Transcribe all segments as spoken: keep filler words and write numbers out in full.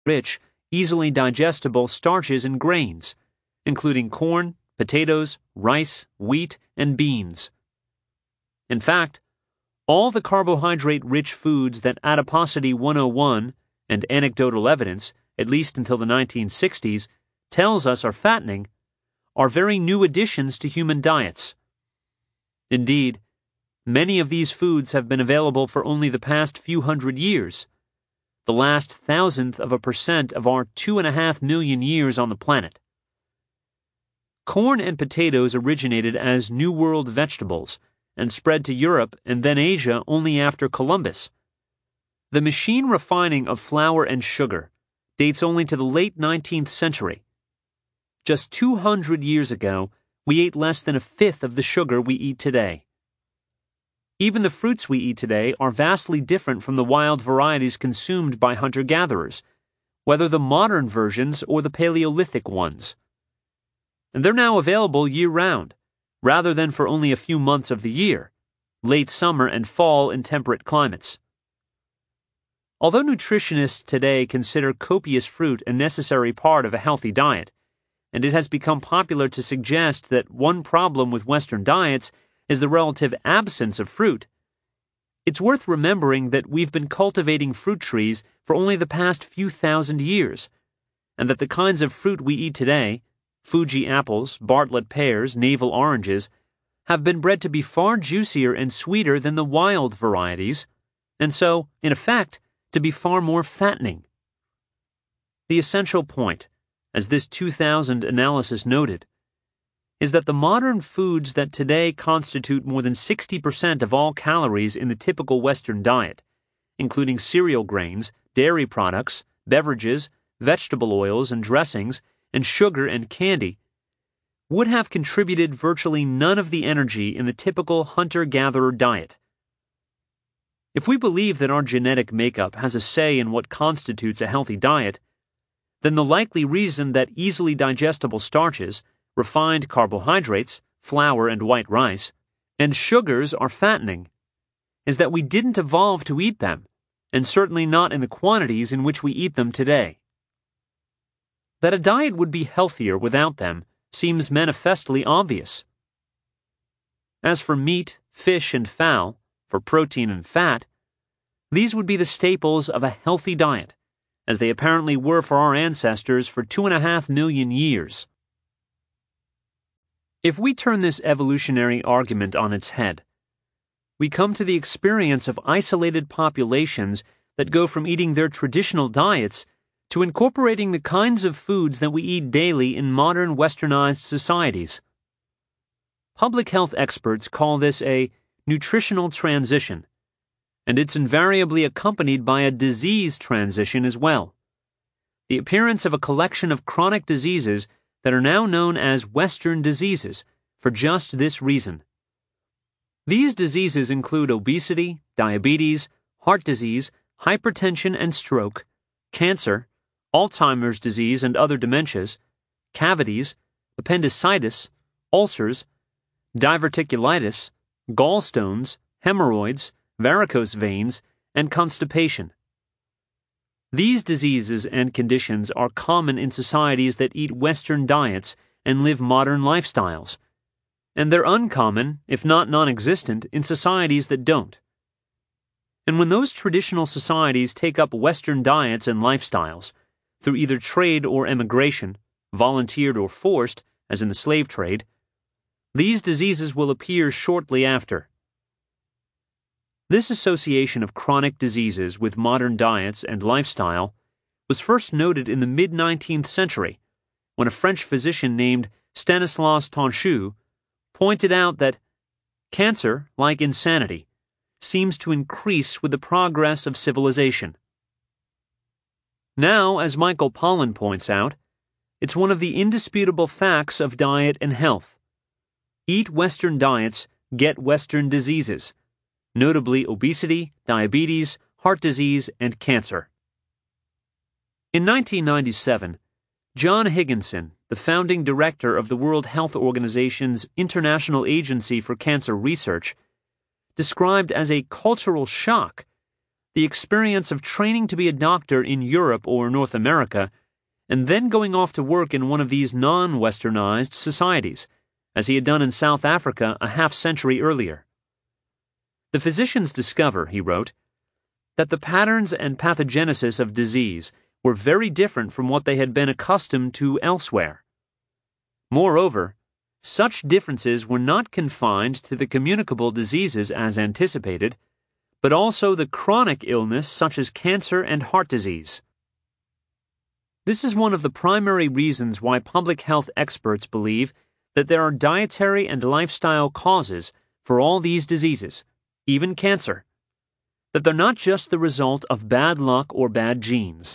rich, easily digestible starches and grains, including corn, potatoes, rice, wheat, and beans. In fact, all the carbohydrate-rich foods that Adiposity one oh one and anecdotal evidence, at least until the nineteen sixties, tells us are fattening, are very new additions to human diets. Indeed, many of these foods have been available for only the past few hundred years, the last thousandth of a percent of our two and a half million years on the planet. Corn and potatoes originated as New World vegetables and spread to Europe and then Asia only after Columbus. The machine refining of flour and sugar dates only to the late nineteenth century. Just two hundred years ago, we ate less than a fifth of the sugar we eat today. Even the fruits we eat today are vastly different from the wild varieties consumed by hunter-gatherers, whether the modern versions or the Paleolithic ones. And they're now available year-round, rather than for only a few months of the year, late summer and fall in temperate climates. Although nutritionists today consider copious fruit a necessary part of a healthy diet, and it has become popular to suggest that one problem with Western diets is the relative absence of fruit, it's worth remembering that we've been cultivating fruit trees for only the past few thousand years, and that the kinds of fruit we eat today, Fuji apples, Bartlett pears, navel oranges, have been bred to be far juicier and sweeter than the wild varieties, and so, in effect, to be far more fattening. The essential point, as this two thousand analysis noted, is that the modern foods that today constitute more than sixty percent of all calories in the typical Western diet, including cereal grains, dairy products, beverages, vegetable oils and dressings, and sugar and candy, would have contributed virtually none of the energy in the typical hunter-gatherer diet. If we believe that our genetic makeup has a say in what constitutes a healthy diet, then the likely reason that easily digestible starches, refined carbohydrates, flour and white rice, and sugars are fattening is that we didn't evolve to eat them, and certainly not in the quantities in which we eat them today. That a diet would be healthier without them seems manifestly obvious. As for meat, fish, and fowl, for protein and fat, these would be the staples of a healthy diet, as they apparently were for our ancestors for two and a half million years. If we turn this evolutionary argument on its head, we come to the experience of isolated populations that go from eating their traditional diets to incorporating the kinds of foods that we eat daily in modern westernized societies. Public health experts call this a nutritional transition, and it's invariably accompanied by a disease transition as well. The appearance of a collection of chronic diseases that are now known as Western diseases for just this reason. These diseases include obesity, diabetes, heart disease, hypertension and stroke, cancer, Alzheimer's disease and other dementias, cavities, appendicitis, ulcers, diverticulitis, gallstones, hemorrhoids, varicose veins, and constipation. These diseases and conditions are common in societies that eat Western diets and live modern lifestyles, and they're uncommon, if not non-existent, in societies that don't. And when those traditional societies take up Western diets and lifestyles, through either trade or emigration, volunteered or forced, as in the slave trade, these diseases will appear shortly after. This association of chronic diseases with modern diets and lifestyle was first noted in the mid-nineteenth century, when a French physician named Stanislas Tonchou pointed out that cancer, like insanity, seems to increase with the progress of civilization. Now, as Michael Pollan points out, it's one of the indisputable facts of diet and health. Eat Western diets, get Western diseases, notably obesity, diabetes, heart disease, and cancer. In nineteen ninety-seven, John Higginson, the founding director of the World Health Organization's International Agency for Cancer Research, described as a cultural shock the experience of training to be a doctor in Europe or North America, and then going off to work in one of these non-westernized societies, as he had done in South Africa a half-century earlier. The physicians discover, he wrote, that the patterns and pathogenesis of disease were very different from what they had been accustomed to elsewhere. Moreover, such differences were not confined to the communicable diseases as anticipated, but also the chronic illness such as cancer and heart disease. This is one of the primary reasons why public health experts believe that there are dietary and lifestyle causes for all these diseases, even cancer, that they're not just the result of bad luck or bad genes.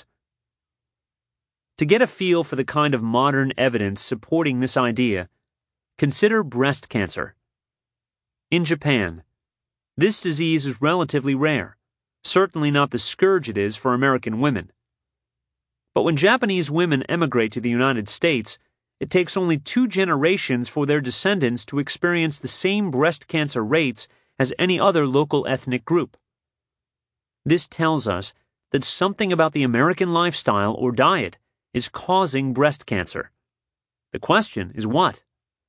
To get a feel for the kind of modern evidence supporting this idea, consider breast cancer. In Japan, this disease is relatively rare, certainly not the scourge it is for American women. But when Japanese women emigrate to the United States, it takes only two generations for their descendants to experience the same breast cancer rates as any other local ethnic group. This tells us that something about the American lifestyle or diet is causing breast cancer. The question is what?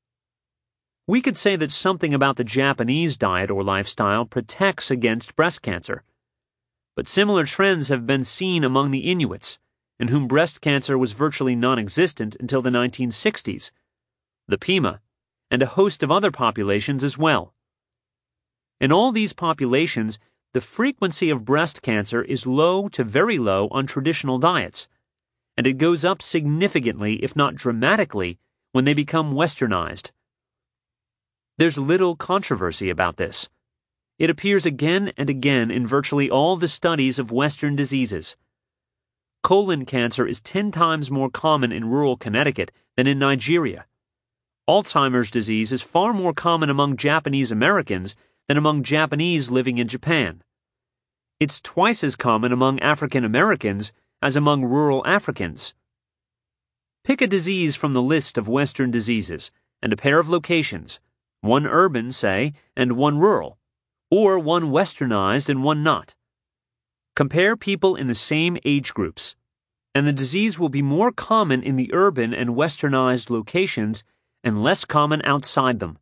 We could say that something about the Japanese diet or lifestyle protects against breast cancer. But similar trends have been seen among the Inuits, in whom breast cancer was virtually non-existent until the nineteen sixties, the Pima, and a host of other populations as well. In all these populations, the frequency of breast cancer is low to very low on traditional diets, and it goes up significantly, if not dramatically, when they become westernized. There's little controversy about this. It appears again and again in virtually all the studies of Western diseases. Colon cancer is ten times more common in rural Connecticut than in Nigeria. Alzheimer's disease is far more common among Japanese Americans than among Japanese living in Japan. It's twice as common among African Americans as among rural Africans. Pick a disease from the list of Western diseases and a pair of locations, one urban, say, and one rural, or one westernized and one not. Compare people in the same age groups, and the disease will be more common in the urban and westernized locations and less common outside them.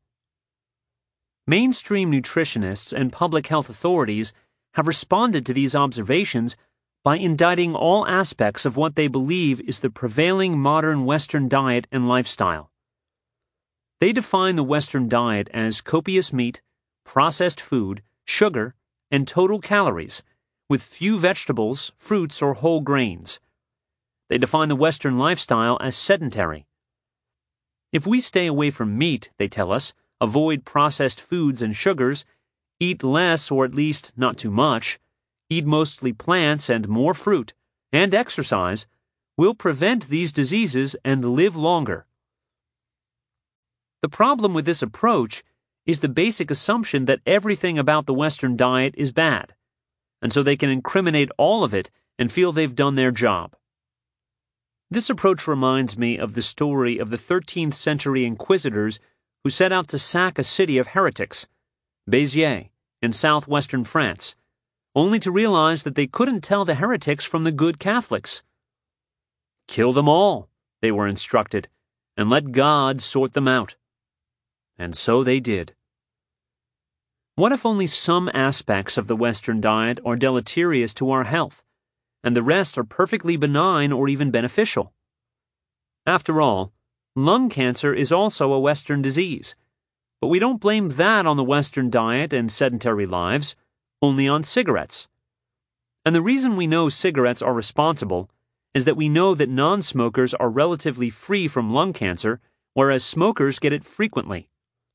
Mainstream nutritionists and public health authorities have responded to these observations by indicting all aspects of what they believe is the prevailing modern Western diet and lifestyle. They define the Western diet as copious meat, processed food, sugar, and total calories, with few vegetables, fruits, or whole grains. They define the Western lifestyle as sedentary. If we stay away from meat, they tell us, avoid processed foods and sugars, eat less or at least not too much, eat mostly plants and more fruit, and exercise, we'll prevent these diseases and live longer. The problem with this approach is the basic assumption that everything about the Western diet is bad, and so they can incriminate all of it and feel they've done their job. This approach reminds me of the story of the thirteenth century inquisitors who set out to sack a city of heretics, Béziers, in southwestern France, only to realize that they couldn't tell the heretics from the good Catholics. Kill them all, they were instructed, and let God sort them out. And so they did. What if only some aspects of the Western diet are deleterious to our health, and the rest are perfectly benign or even beneficial? After all, lung cancer is also a Western disease, but we don't blame that on the Western diet and sedentary lives, only on cigarettes. And the reason we know cigarettes are responsible is that we know that non-smokers are relatively free from lung cancer, whereas smokers get it frequently.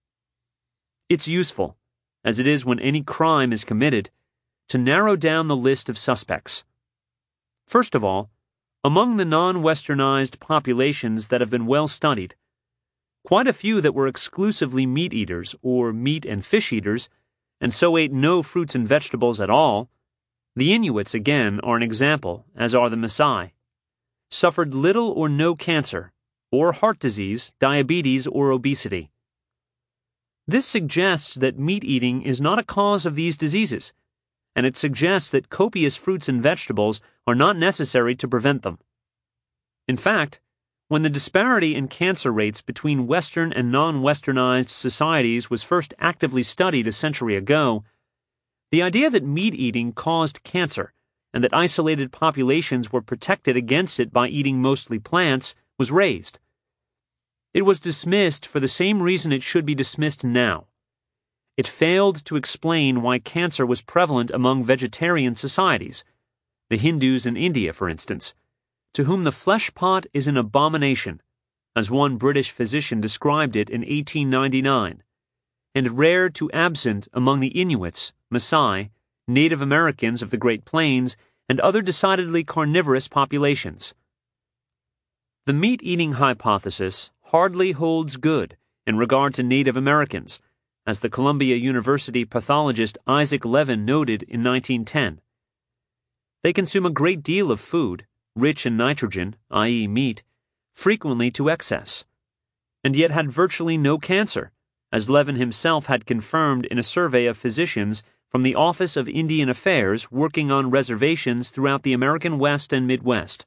It's useful, as it is when any crime is committed, to narrow down the list of suspects. First of all, among the non-westernized populations that have been well studied, quite a few that were exclusively meat eaters or meat and fish eaters, and so ate no fruits and vegetables at all, the Inuits again are an example, as are the Maasai, suffered little or no cancer, or heart disease, diabetes, or obesity. This suggests that meat eating is not a cause of these diseases, and it suggests that copious fruits and vegetables are not necessary to prevent them. In fact, when the disparity in cancer rates between Western and non-Westernized societies was first actively studied a century ago, the idea that meat eating caused cancer and that isolated populations were protected against it by eating mostly plants was raised. It was dismissed for the same reason it should be dismissed now. It failed to explain why cancer was prevalent among vegetarian societies, the Hindus in India, for instance, to whom the flesh pot is an abomination, as one British physician described it in eighteen ninety-nine, and rare to absent among the Inuits, Maasai, Native Americans of the Great Plains, and other decidedly carnivorous populations. The meat-eating hypothesis hardly holds good in regard to Native Americans, as the Columbia University pathologist Isaac Levin noted in nineteen ten. They consume a great deal of food, rich in nitrogen, that is meat, frequently to excess, and yet had virtually no cancer, as Levin himself had confirmed in a survey of physicians from the Office of Indian Affairs working on reservations throughout the American West and Midwest.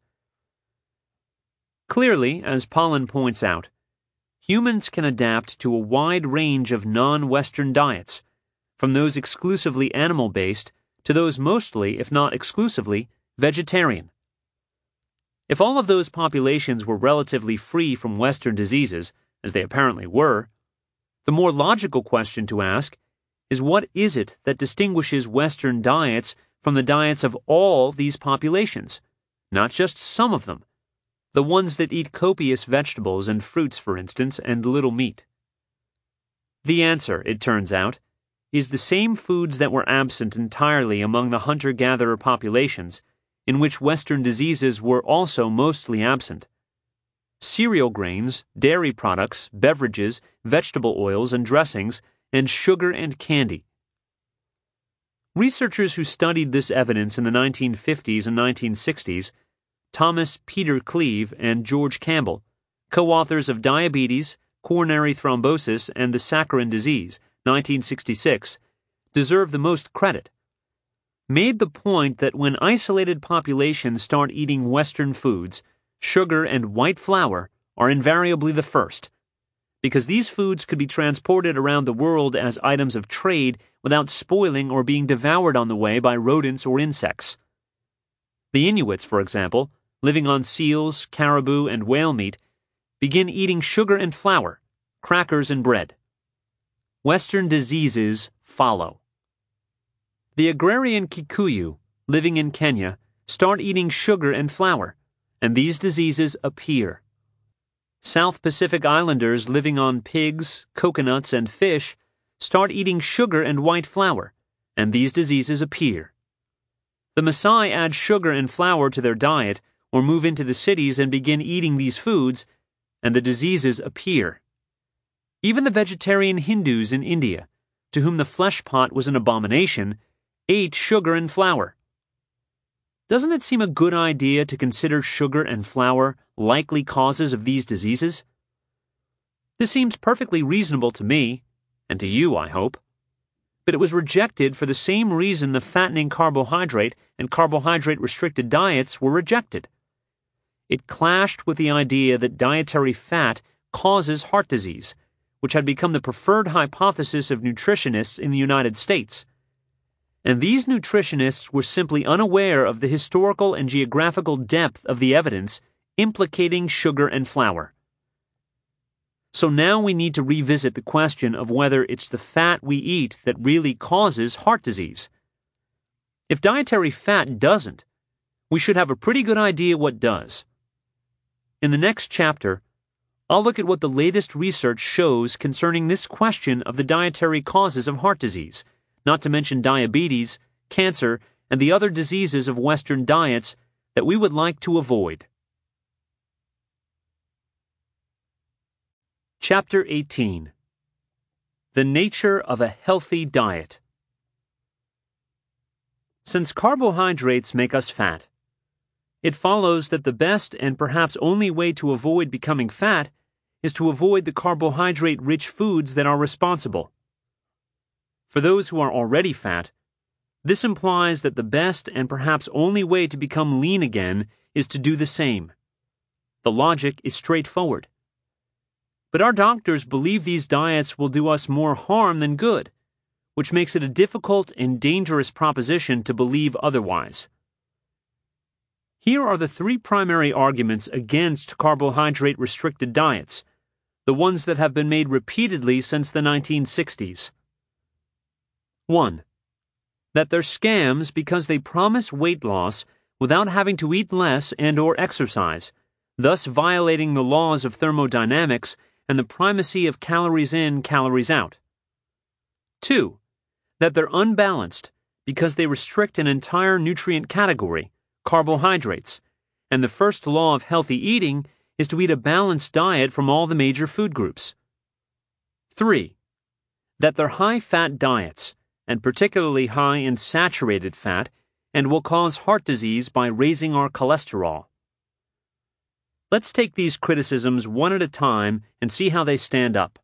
Clearly, as Pollan points out, humans can adapt to a wide range of non-Western diets, from those exclusively animal-based to those mostly, if not exclusively, vegetarian. If all of those populations were relatively free from Western diseases, as they apparently were, the more logical question to ask is what is it that distinguishes Western diets from the diets of all these populations, not just some of them, the ones that eat copious vegetables and fruits, for instance, and little meat? The answer, it turns out, is the same foods that were absent entirely among the hunter-gatherer populations, in which Western diseases were also mostly absent. Cereal grains, dairy products, beverages, vegetable oils and dressings, and sugar and candy. Researchers who studied this evidence in the nineteen fifties and nineteen sixties, Thomas Peter Cleve and George Campbell, co-authors of Diabetes, Coronary Thrombosis, and the Saccharin Disease, nineteen sixty-six, deserve the most credit, made the point that when isolated populations start eating Western foods, sugar and white flour are invariably the first, because these foods could be transported around the world as items of trade without spoiling or being devoured on the way by rodents or insects. The Inuits, for example, living on seals, caribou, and whale meat, begin eating sugar and flour, crackers and bread. Western diseases follow. The agrarian Kikuyu, living in Kenya, start eating sugar and flour, and these diseases appear. South Pacific Islanders living on pigs, coconuts, and fish start eating sugar and white flour, and these diseases appear. The Maasai add sugar and flour to their diet or move into the cities and begin eating these foods, and the diseases appear. Even the vegetarian Hindus in India, to whom the flesh pot was an abomination, ate sugar and flour. Doesn't it seem a good idea to consider sugar and flour likely causes of these diseases? This seems perfectly reasonable to me, and to you, I hope. But it was rejected for the same reason the fattening carbohydrate and carbohydrate-restricted diets were rejected. It clashed with the idea that dietary fat causes heart disease, which had become the preferred hypothesis of nutritionists in the United States. And these nutritionists were simply unaware of the historical and geographical depth of the evidence implicating sugar and flour. So now we need to revisit the question of whether it's the fat we eat that really causes heart disease. If dietary fat doesn't, we should have a pretty good idea what does. In the next chapter, I'll look at what the latest research shows concerning this question of the dietary causes of heart disease, not to mention diabetes, cancer, and the other diseases of Western diets that we would like to avoid. Chapter eighteen. The Nature of a Healthy Diet. Since carbohydrates make us fat, it follows that the best and perhaps only way to avoid becoming fat is to avoid the carbohydrate-rich foods that are responsible. For those who are already fat, This implies that the best and perhaps only way to become lean again is to do the same. The logic is straightforward. But our doctors believe these diets will do us more harm than good, which makes it a difficult and dangerous proposition to believe otherwise. Here are the three primary arguments against carbohydrate-restricted diets, the ones that have been made repeatedly since the nineteen sixties. one. That they're scams because they promise weight loss without having to eat less and or exercise, thus violating the laws of thermodynamics and the primacy of calories in, calories out. two. That they're unbalanced because they restrict an entire nutrient category, carbohydrates, and the first law of healthy eating is to eat a balanced diet from all the major food groups. three. That they're high-fat diets, and particularly high in saturated fat, and will cause heart disease by raising our cholesterol. Let's take these criticisms one at a time and see how they stand up.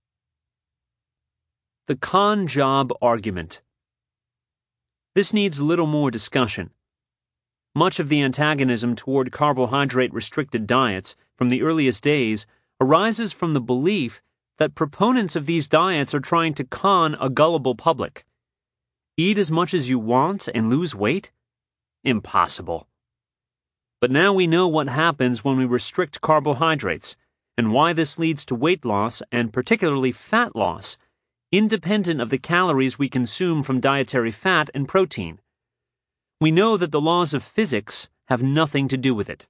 The con job argument. This needs little more discussion. Much of the antagonism toward carbohydrate-restricted diets from the earliest days arises from the belief that proponents of these diets are trying to con a gullible public. Eat as much as you want and lose weight? Impossible. But now we know what happens when we restrict carbohydrates, and why this leads to weight loss and particularly fat loss, independent of the calories we consume from dietary fat and protein. We know that the laws of physics have nothing to do with it.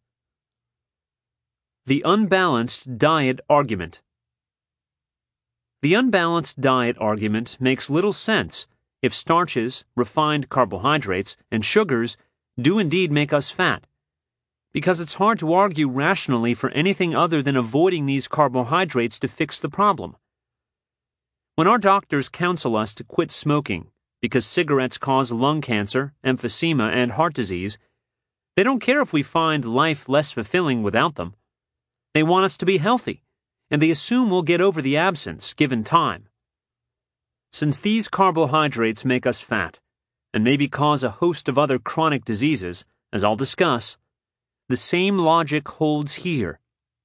The unbalanced diet argument. The unbalanced diet argument makes little sense if starches, refined carbohydrates, and sugars do indeed make us fat, because it's hard to argue rationally for anything other than avoiding these carbohydrates to fix the problem. When our doctors counsel us to quit smoking because cigarettes cause lung cancer, emphysema, and heart disease, they don't care if we find life less fulfilling without them. They want us to be healthy, and they assume we'll get over the absence given time. Since these carbohydrates make us fat, and maybe cause a host of other chronic diseases, as I'll discuss, the same logic holds here.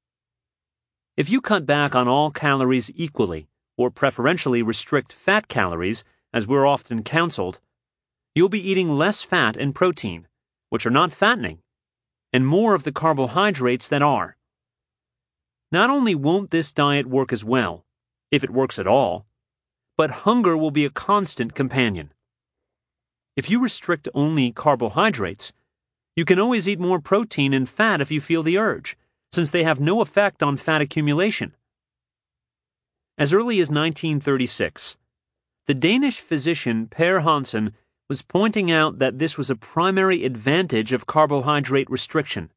If you cut back on all calories equally, or preferentially restrict fat calories, as we're often counseled, you'll be eating less fat and protein, which are not fattening, and more of the carbohydrates that are. Not only won't this diet work as well, if it works at all, but hunger will be a constant companion. If you restrict only carbohydrates, you can always eat more protein and fat if you feel the urge, since they have no effect on fat accumulation. As early as nineteen thirty-six, the Danish physician Per Hansen was pointing out that this was a primary advantage of carbohydrate restriction.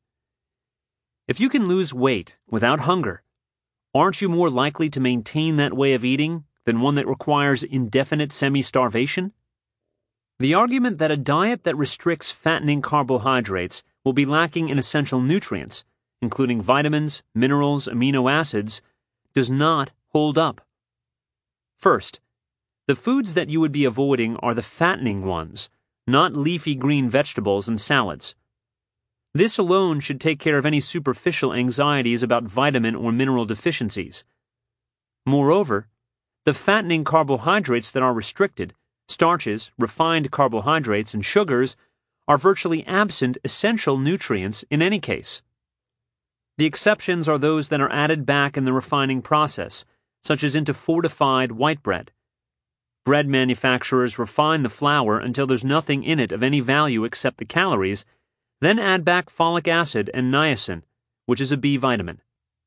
If you can lose weight without hunger, aren't you more likely to maintain that way of eating than one that requires indefinite semi-starvation? The argument that a diet that restricts fattening carbohydrates will be lacking in essential nutrients, including vitamins, minerals, amino acids, does not hold up. First, the foods that you would be avoiding are the fattening ones, not leafy green vegetables and salads. This alone should take care of any superficial anxieties about vitamin or mineral deficiencies. Moreover, the fattening carbohydrates that are restricted, starches, refined carbohydrates, and sugars, are virtually absent essential nutrients in any case. The exceptions are those that are added back in the refining process, such as into fortified white bread. Bread manufacturers refine the flour until there's nothing in it of any value except the calories, then add back folic acid and niacin, which is a B vitamin.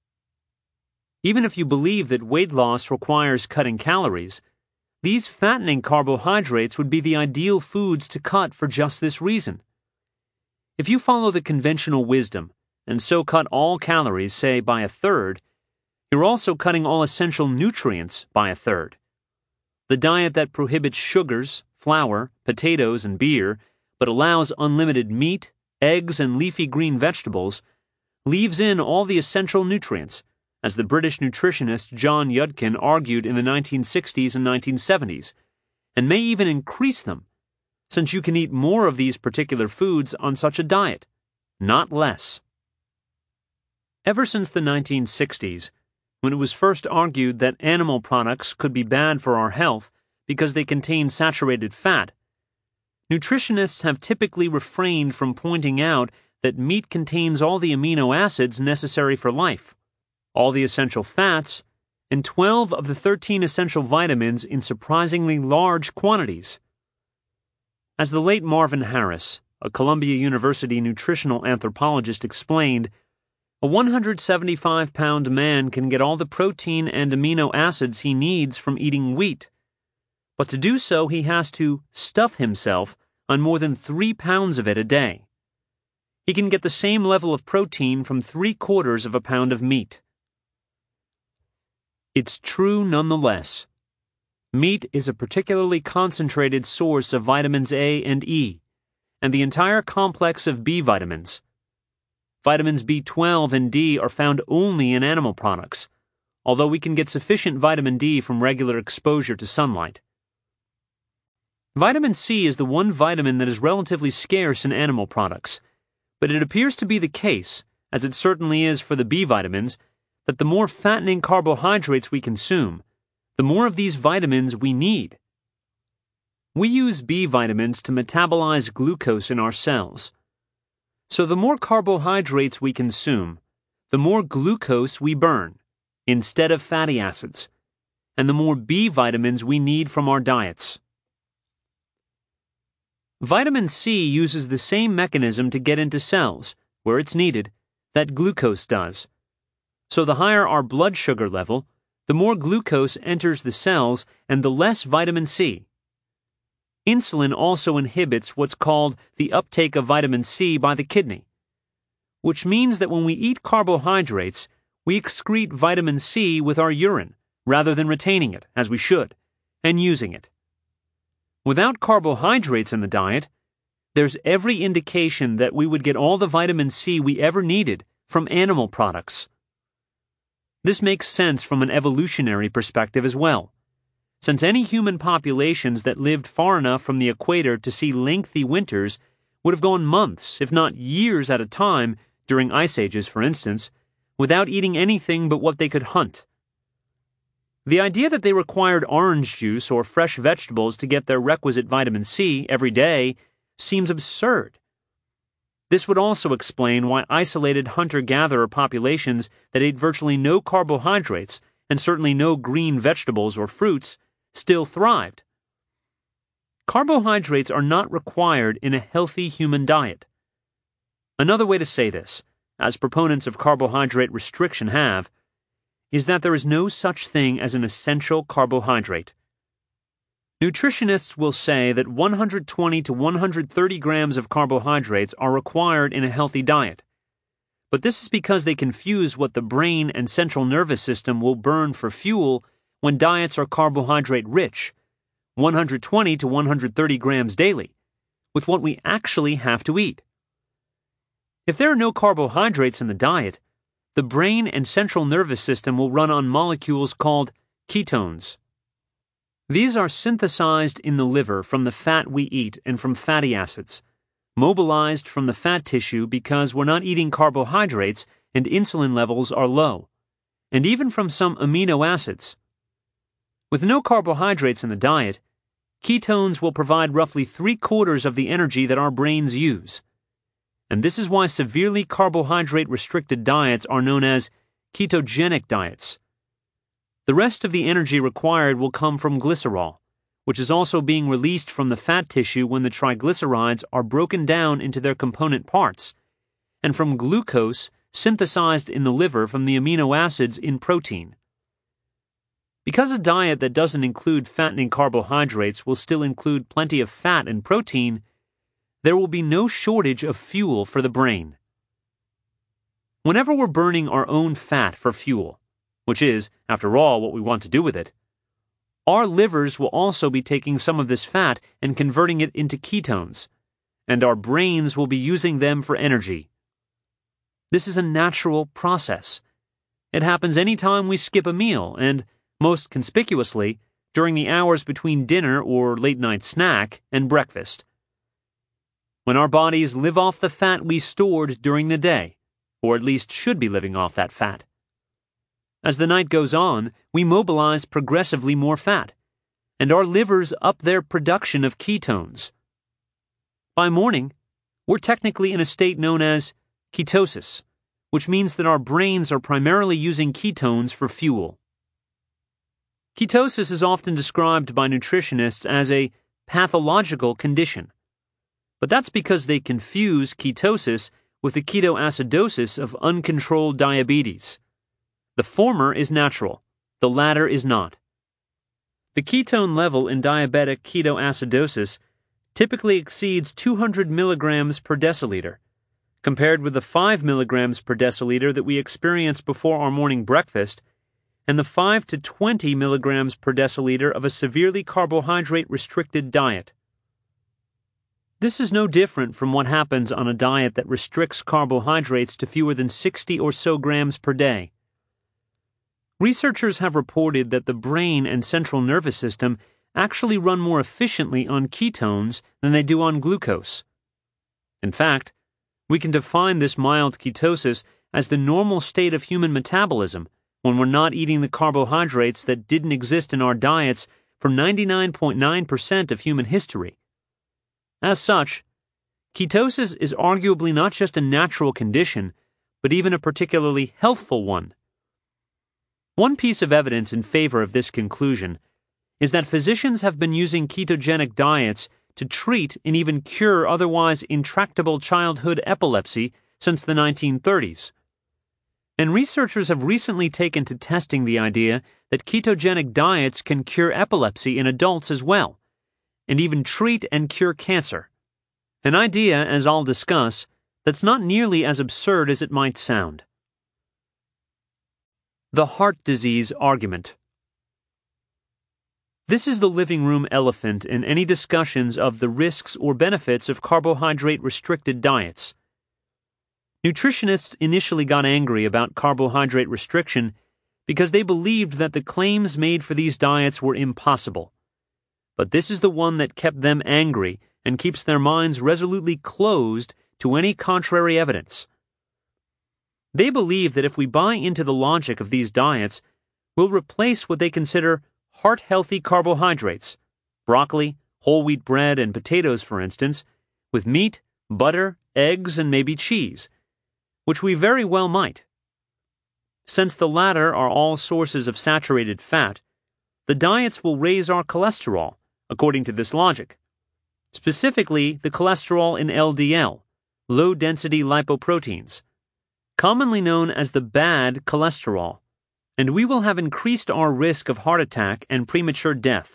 Even if you believe that weight loss requires cutting calories, these fattening carbohydrates would be the ideal foods to cut for just this reason. If you follow the conventional wisdom and so cut all calories, say, by a third, you're also cutting all essential nutrients by a third. The diet that prohibits sugars, flour, potatoes, and beer, but allows unlimited meat, eggs, and leafy green vegetables, leaves in all the essential nutrients, as the British nutritionist John Yudkin argued in the nineteen sixties and nineteen seventies, and may even increase them, since you can eat more of these particular foods on such a diet, not less. Ever since the nineteen sixties, when it was first argued that animal products could be bad for our health because they contain saturated fat, nutritionists have typically refrained from pointing out that meat contains all the amino acids necessary for life, all the essential fats, and twelve of the thirteen essential vitamins in surprisingly large quantities. As the late Marvin Harris, a Columbia University nutritional anthropologist, explained, a one hundred seventy-five pound man can get all the protein and amino acids he needs from eating wheat, but to do so he has to stuff himself on more than three pounds of it a day. He can get the same level of protein from three quarters of a pound of meat. It's true nonetheless. Meat is a particularly concentrated source of vitamins A and E, and the entire complex of B vitamins. Vitamins B twelve and D are found only in animal products, although we can get sufficient vitamin D from regular exposure to sunlight. Vitamin C is the one vitamin that is relatively scarce in animal products, but it appears to be the case, as it certainly is for the B vitamins, that the more fattening carbohydrates we consume, the more of these vitamins we need. We use B vitamins to metabolize glucose in our cells. So the more carbohydrates we consume, the more glucose we burn, instead of fatty acids, and the more B vitamins we need from our diets. Vitamin C uses the same mechanism to get into cells, where it's needed, that glucose does. So the higher our blood sugar level, the more glucose enters the cells and the less vitamin C. Insulin also inhibits what's called the uptake of vitamin C by the kidney, which means that when we eat carbohydrates, we excrete vitamin C with our urine rather than retaining it, as we should, and using it. Without carbohydrates in the diet, there's every indication that we would get all the vitamin C we ever needed from animal products. This makes sense from an evolutionary perspective as well, since any human populations that lived far enough from the equator to see lengthy winters would have gone months, if not years at a time, during ice ages, for instance, without eating anything but what they could hunt. The idea that they required orange juice or fresh vegetables to get their requisite vitamin C every day seems absurd. This would also explain why isolated hunter-gatherer populations that ate virtually no carbohydrates and certainly no green vegetables or fruits still thrived. Carbohydrates are not required in a healthy human diet. Another way to say this, as proponents of carbohydrate restriction have, is that there is no such thing as an essential carbohydrate. Nutritionists will say that one hundred twenty to one hundred thirty grams of carbohydrates are required in a healthy diet, but this is because they confuse what the brain and central nervous system will burn for fuel when diets are carbohydrate-rich, one hundred twenty to one hundred thirty grams daily, with what we actually have to eat. If there are no carbohydrates in the diet, the brain and central nervous system will run on molecules called ketones. These are synthesized in the liver from the fat we eat and from fatty acids, mobilized from the fat tissue because we're not eating carbohydrates and insulin levels are low, and even from some amino acids. With no carbohydrates in the diet, ketones will provide roughly three-quarters of the energy that our brains use. And this is why severely carbohydrate-restricted diets are known as ketogenic diets. The rest of the energy required will come from glycerol, which is also being released from the fat tissue when the triglycerides are broken down into their component parts, and from glucose synthesized in the liver from the amino acids in protein. Because a diet that doesn't include fattening carbohydrates will still include plenty of fat and protein, there will be no shortage of fuel for the brain. Whenever we're burning our own fat for fuel, which is, after all, what we want to do with it, our livers will also be taking some of this fat and converting it into ketones, and our brains will be using them for energy. This is a natural process. It happens any time we skip a meal and, most conspicuously, during the hours between dinner or late-night snack and breakfast, when our bodies live off the fat we stored during the day, or at least should be living off that fat. As the night goes on, we mobilize progressively more fat, and our livers up their production of ketones. By morning, we're technically in a state known as ketosis, which means that our brains are primarily using ketones for fuel. Ketosis is often described by nutritionists as a pathological condition, but that's because they confuse ketosis with the ketoacidosis of uncontrolled diabetes. The former is natural, the latter is not. The ketone level in diabetic ketoacidosis typically exceeds two hundred milligrams per deciliter, compared with the five milligrams per deciliter that we experience before our morning breakfast and the five to twenty milligrams per deciliter of a severely carbohydrate-restricted diet. This is no different from what happens on a diet that restricts carbohydrates to fewer than sixty or so grams per day. Researchers have reported that the brain and central nervous system actually run more efficiently on ketones than they do on glucose. In fact, we can define this mild ketosis as the normal state of human metabolism when we're not eating the carbohydrates that didn't exist in our diets for ninety-nine point nine percent of human history. As such, ketosis is arguably not just a natural condition, but even a particularly healthful one. One piece of evidence in favor of this conclusion is that physicians have been using ketogenic diets to treat and even cure otherwise intractable childhood epilepsy since the nineteen thirties. And researchers have recently taken to testing the idea that ketogenic diets can cure epilepsy in adults as well, and even treat and cure cancer. An idea, as I'll discuss, that's not nearly as absurd as it might sound. The heart disease argument. This is the living room elephant in any discussions of the risks or benefits of carbohydrate-restricted diets. Nutritionists initially got angry about carbohydrate restriction because they believed that the claims made for these diets were impossible. But this is the one that kept them angry and keeps their minds resolutely closed to any contrary evidence. They believe that if we buy into the logic of these diets, we'll replace what they consider heart-healthy carbohydrates, broccoli, whole wheat bread, and potatoes, for instance, with meat, butter, eggs, and maybe cheese, which we very well might. Since the latter are all sources of saturated fat, the diets will raise our cholesterol, according to this logic. Specifically, the cholesterol in L D L, low-density lipoproteins, commonly known as the bad cholesterol, and we will have increased our risk of heart attack and premature death.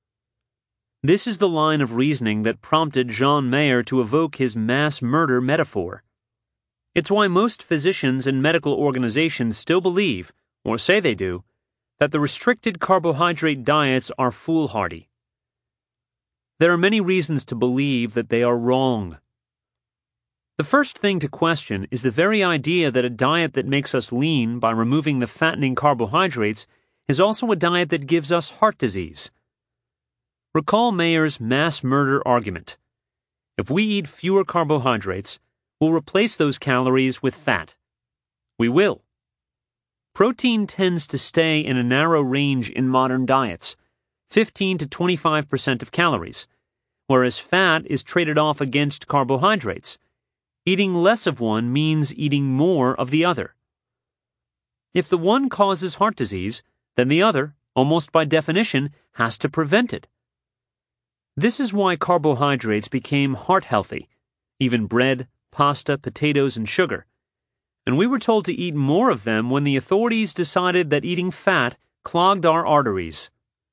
This is the line of reasoning that prompted John Mayer to evoke his mass murder metaphor. It's why most physicians and medical organizations still believe, or say they do, that the restricted carbohydrate diets are foolhardy. There are many reasons to believe that they are wrong. The first thing to question is the very idea that a diet that makes us lean by removing the fattening carbohydrates is also a diet that gives us heart disease. Recall Mayer's mass murder argument. If we eat fewer carbohydrates, we'll replace those calories with fat. We will. Protein tends to stay in a narrow range in modern diets, fifteen to twenty-five percent of calories, whereas fat is traded off against carbohydrates. Eating less of one means eating more of the other. If the one causes heart disease, then the other, almost by definition, has to prevent it. This is why carbohydrates became heart-healthy, even bread, pasta, potatoes, and sugar, and we were told to eat more of them when the authorities decided that eating fat clogged our arteries.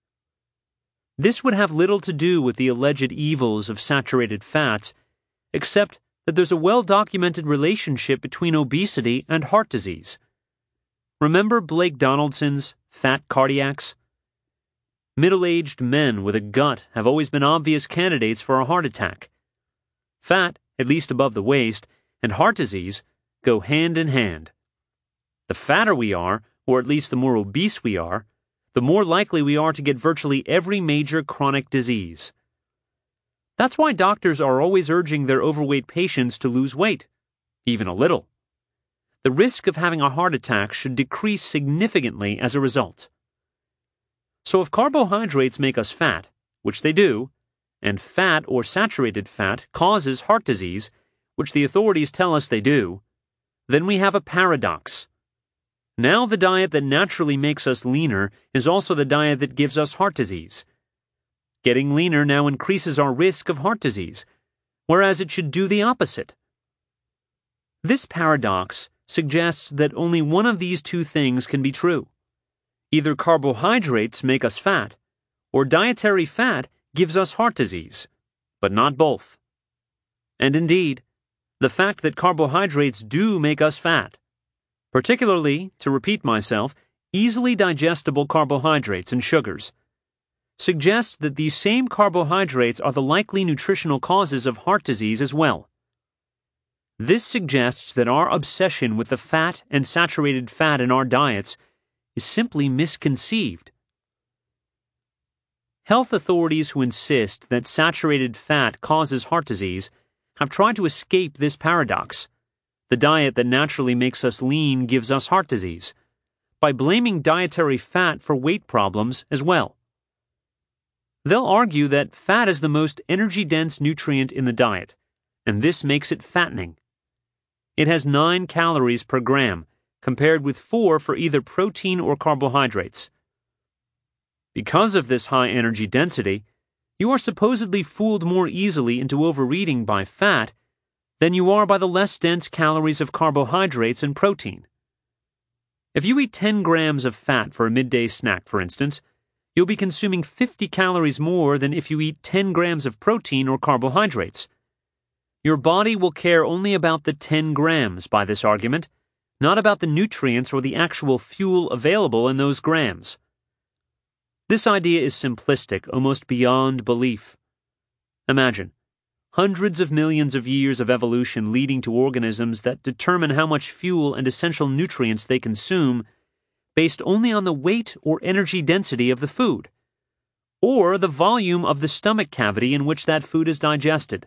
This would have little to do with the alleged evils of saturated fats, except that there's a well-documented relationship between obesity and heart disease. Remember Blake Donaldson's fat cardiacs? Middle-aged men with a gut have always been obvious candidates for a heart attack. Fat, at least above the waist, and heart disease go hand in hand. The fatter we are, or at least the more obese we are, the more likely we are to get virtually every major chronic disease. That's why doctors are always urging their overweight patients to lose weight, even a little. The risk of having a heart attack should decrease significantly as a result. So if carbohydrates make us fat, which they do, and fat or saturated fat causes heart disease, which the authorities tell us they do, then we have a paradox. Now the diet that naturally makes us leaner is also the diet that gives us heart disease. Getting leaner now increases our risk of heart disease, whereas it should do the opposite. This paradox suggests that only one of these two things can be true. Either carbohydrates make us fat, or dietary fat gives us heart disease, but not both. And indeed, the fact that carbohydrates do make us fat, particularly, to repeat myself, easily digestible carbohydrates and sugars, suggests that these same carbohydrates are the likely nutritional causes of heart disease as well. This suggests that our obsession with the fat and saturated fat in our diets is simply misconceived. Health authorities who insist that saturated fat causes heart disease have tried to escape this paradox. The diet that naturally makes us lean gives us heart disease, by blaming dietary fat for weight problems as well. They'll argue that fat is the most energy-dense nutrient in the diet, and this makes it fattening. It has nine calories per gram, compared with four for either protein or carbohydrates. Because of this high energy density, you are supposedly fooled more easily into overeating by fat than you are by the less dense calories of carbohydrates and protein. If you eat ten grams of fat for a midday snack, for instance, you'll be consuming fifty calories more than if you eat ten grams of protein or carbohydrates. Your body will care only about the ten grams by this argument, not about the nutrients or the actual fuel available in those grams. This idea is simplistic, almost beyond belief. Imagine hundreds of millions of years of evolution leading to organisms that determine how much fuel and essential nutrients they consume based only on the weight or energy density of the food, or the volume of the stomach cavity in which that food is digested.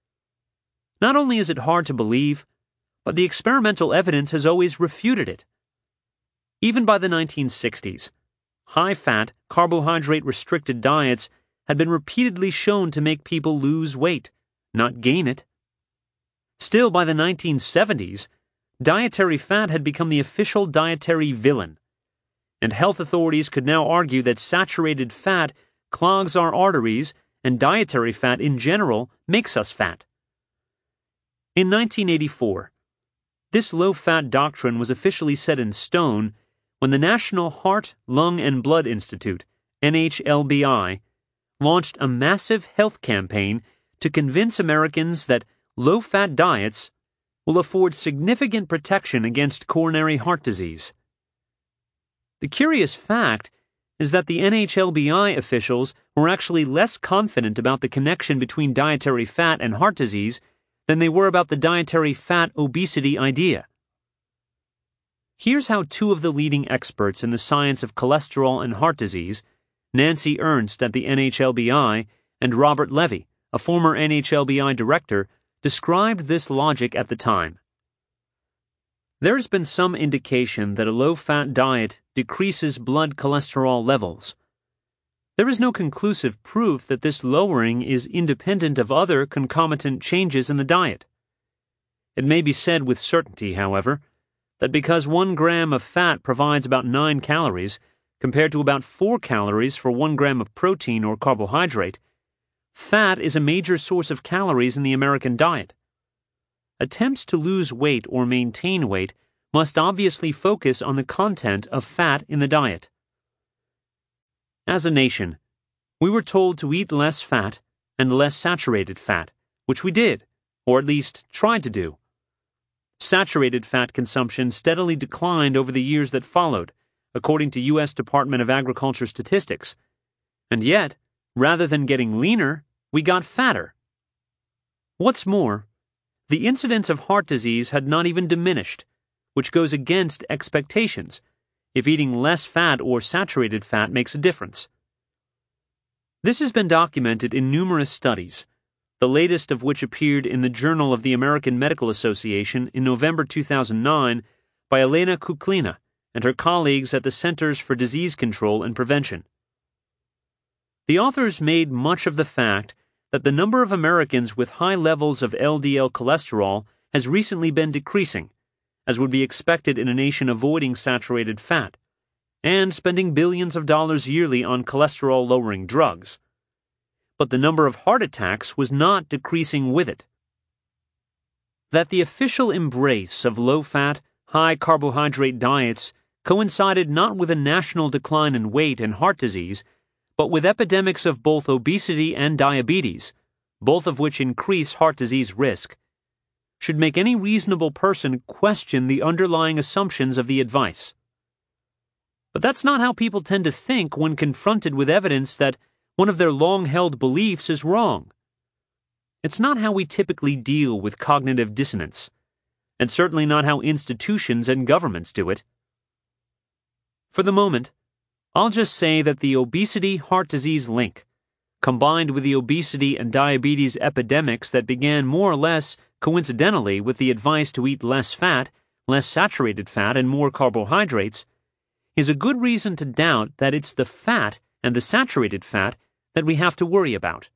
Not only is it hard to believe, but the experimental evidence has always refuted it. Even by the nineteen sixties, high-fat, carbohydrate-restricted diets had been repeatedly shown to make people lose weight, not gain it. Still, by the nineteen seventies, dietary fat had become the official dietary villain, and health authorities could now argue that saturated fat clogs our arteries and dietary fat in general makes us fat. In nineteen eighty-four, this low-fat doctrine was officially set in stone when the National Heart, Lung, and Blood Institute, N H L B I, launched a massive health campaign to convince Americans that low-fat diets will afford significant protection against coronary heart disease. The curious fact is that the N H L B I officials were actually less confident about the connection between dietary fat and heart disease than they were about the dietary fat obesity idea. Here's how two of the leading experts in the science of cholesterol and heart disease, Nancy Ernst at the N H L B I and Robert Levy, a former N H L B I director, described this logic at the time. There's been some indication that a low-fat diet decreases blood cholesterol levels. There is no conclusive proof that this lowering is independent of other concomitant changes in the diet. It may be said with certainty, however, that because one gram of fat provides about nine calories, compared to about four calories for one gram of protein or carbohydrate, fat is a major source of calories in the American diet. Attempts to lose weight or maintain weight must obviously focus on the content of fat in the diet. As a nation, we were told to eat less fat and less saturated fat, which we did, or at least tried to do. Saturated fat consumption steadily declined over the years that followed, according to U S Department of Agriculture statistics. And yet, rather than getting leaner, we got fatter. What's more, the incidence of heart disease had not even diminished, which goes against expectations if eating less fat or saturated fat makes a difference. This has been documented in numerous studies, the latest of which appeared in the Journal of the American Medical Association in November two thousand nine by Elena Kuklina and her colleagues at the Centers for Disease Control and Prevention. The authors made much of the fact that the number of Americans with high levels of L D L cholesterol has recently been decreasing, as would be expected in a nation avoiding saturated fat, and spending billions of dollars yearly on cholesterol-lowering drugs. But the number of heart attacks was not decreasing with it. That the official embrace of low-fat, high-carbohydrate diets coincided not with a national decline in weight and heart disease, but with epidemics of both obesity and diabetes, both of which increase heart disease risk, should make any reasonable person question the underlying assumptions of the advice. But that's not how people tend to think when confronted with evidence that one of their long-held beliefs is wrong. It's not how we typically deal with cognitive dissonance, and certainly not how institutions and governments do it. For the moment, I'll just say that the obesity-heart disease link, combined with the obesity and diabetes epidemics that began more or less coincidentally with the advice to eat less fat, less saturated fat, and more carbohydrates, is a good reason to doubt that it's the fat and the saturated fat that we have to worry about.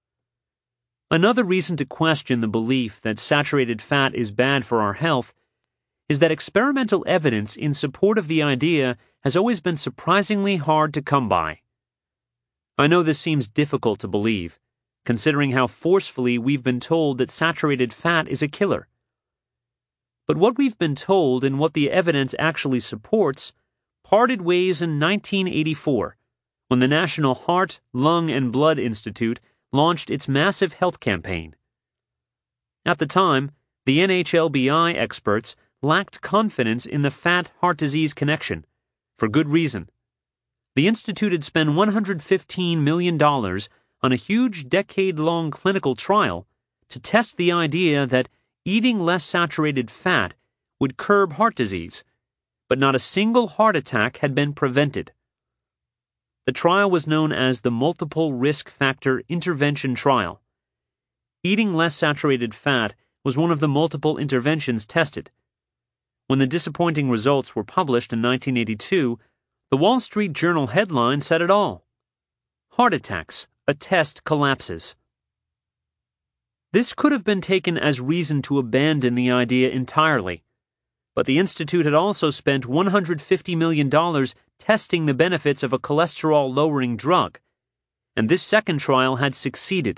Another reason to question the belief that saturated fat is bad for our health is that experimental evidence in support of the idea has always been surprisingly hard to come by. I know this seems difficult to believe, considering how forcefully we've been told that saturated fat is a killer. But what we've been told and what the evidence actually supports parted ways in nineteen eighty-four, when the National Heart, Lung, and Blood Institute launched its massive health campaign. At the time, the N H L B I experts lacked confidence in the fat-heart disease connection, for good reason. The Institute had spent one hundred fifteen million dollars on a huge decade-long clinical trial to test the idea that eating less saturated fat would curb heart disease, but not a single heart attack had been prevented. The trial was known as the Multiple Risk Factor Intervention Trial. Eating less saturated fat was one of the multiple interventions tested. When the disappointing results were published in nineteen eighty-two, the Wall Street Journal headline said it all. Heart attacks, a test collapses. This could have been taken as reason to abandon the idea entirely, but the Institute had also spent one hundred fifty million dollars testing the benefits of a cholesterol-lowering drug, and this second trial had succeeded.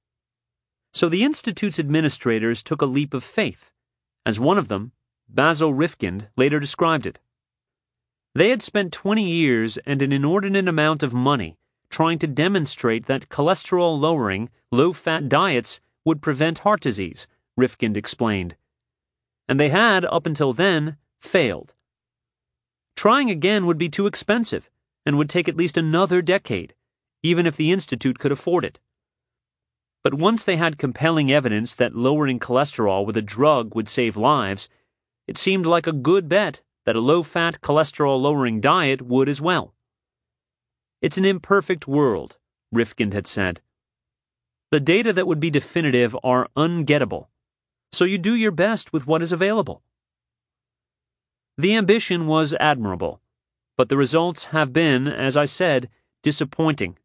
So the Institute's administrators took a leap of faith, as one of them, Basil Rifkind, later described it. They had spent twenty years and an inordinate amount of money trying to demonstrate that cholesterol-lowering, low-fat diets would prevent heart disease, Rifkind explained. And they had, up until then, failed. Trying again would be too expensive and would take at least another decade, even if the Institute could afford it. But once they had compelling evidence that lowering cholesterol with a drug would save lives, it seemed like a good bet that a low-fat, cholesterol-lowering diet would as well. It's an imperfect world, Rifkind had said. The data that would be definitive are ungettable, so you do your best with what is available. The ambition was admirable, but the results have been, as I said, disappointing.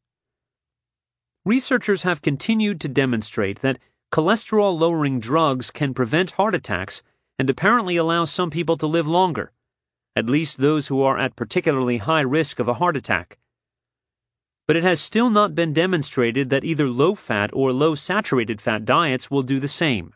Researchers have continued to demonstrate that cholesterol-lowering drugs can prevent heart attacks and apparently allow some people to live longer, at least those who are at particularly high risk of a heart attack. But it has still not been demonstrated that either low-fat or low-saturated fat diets will do the same.